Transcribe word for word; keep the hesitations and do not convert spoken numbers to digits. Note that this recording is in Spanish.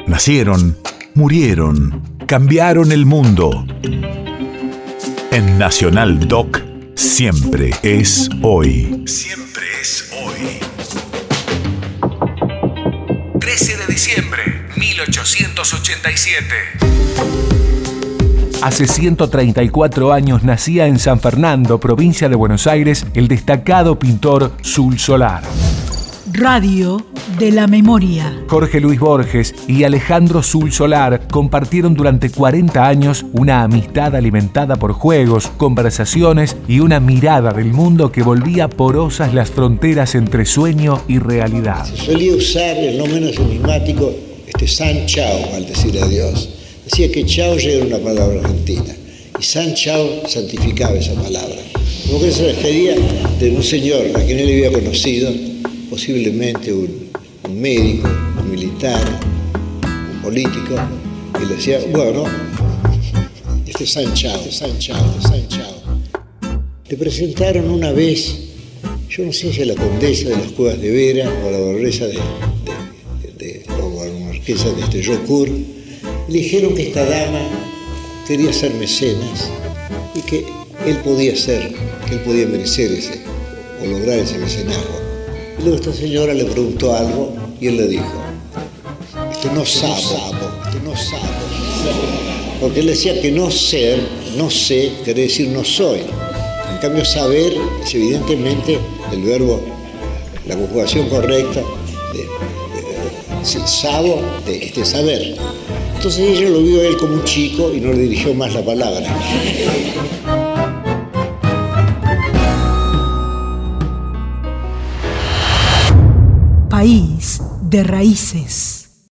Nacieron, murieron, cambiaron el mundo. En Nacional Doc, siempre es hoy. Siempre es hoy. trece de diciembre, mil ochocientos ochenta y siete. Hace ciento treinta y cuatro años nacía en San Fernando, provincia de Buenos Aires, el destacado pintor Sul Solar. Radio de la Memoria. Jorge Luis Borges y Alejandro Sul Solar compartieron durante cuarenta años una amistad alimentada por juegos, conversaciones y una mirada del mundo que volvía porosas las fronteras entre sueño y realidad. Se solía usar el no menos enigmático este San Chao al decir adiós. Decía que chao ya era una palabra argentina y San Chao santificaba esa palabra. Como que se despedía de un señor a quien él había conocido, posiblemente un, un médico, un militar, un político, y le decía, bueno, este es San Chao, este es San Chao, este es San Chao. Le presentaron una vez, yo no sé si a la condesa de las Cuevas de Vera o a la borresa de, de, de, de, o a la marquesa de este Yocur, le dijeron que esta dama quería ser mecenas y que él podía ser, que él podía merecer ese, o lograr ese mecenazgo. Y luego esta señora le preguntó algo y él le dijo, esto no sabo, esto no sabo. Porque él decía que no ser, no sé, quiere decir no soy. En cambio saber es evidentemente el verbo, la conjugación correcta de, de, de sabo, de este saber. Entonces ella lo vio a él como un chico y no le dirigió más la palabra. País de raíces.